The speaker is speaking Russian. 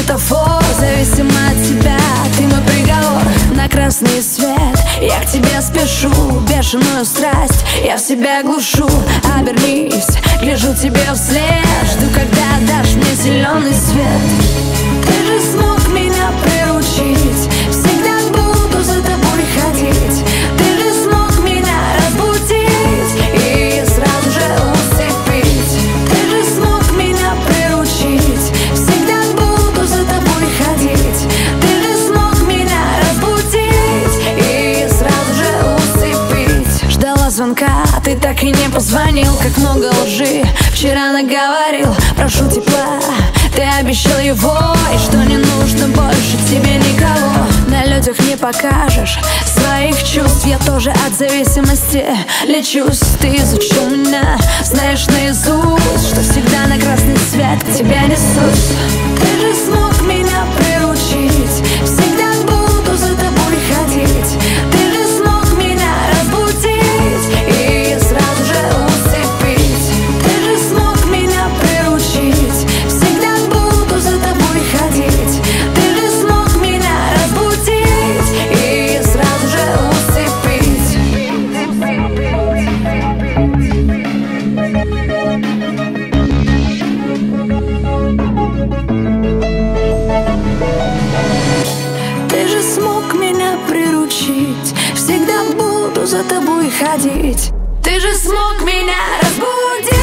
светофор, зависимо от тебя. Ты мой приговор на красный свет. Я к тебе спешу, бешеную страсть я в себя глушу. Обернись, гляжу тебе вслед, жду, когда дашь мне зеленый свет. Ты же смог меня приручить, всегда буду за тобой ходить. Ты же смог меня разбудить и сразу же усыпить. Ты же смог меня приручить, всегда буду за тобой ходить. Ты же смог меня разбудить и сразу же усыпить. Ждала звонка, ты так и не позвонил. Как много лжи вчера наговорил. Прошу тепла, ты обещал его, и что не нужно больше тебе никого. На людях не покажешь своих чувств, я тоже от зависимости лечусь. Ты изучил меня, знаешь наизусть, что всегда на красный свет к тебе несусь. Ты же смог меня приручить, всегда буду за тобой ходить. Ты же смог меня разбудить и сразу же усыпить. Ты же смог меня приручить, всегда буду за тобой ходить. Ты же смог меня разбудить и сразу же усыпить. Ты же смог меня приручить, всегда буду за тобой ходить. Ты же смог меня разбудить.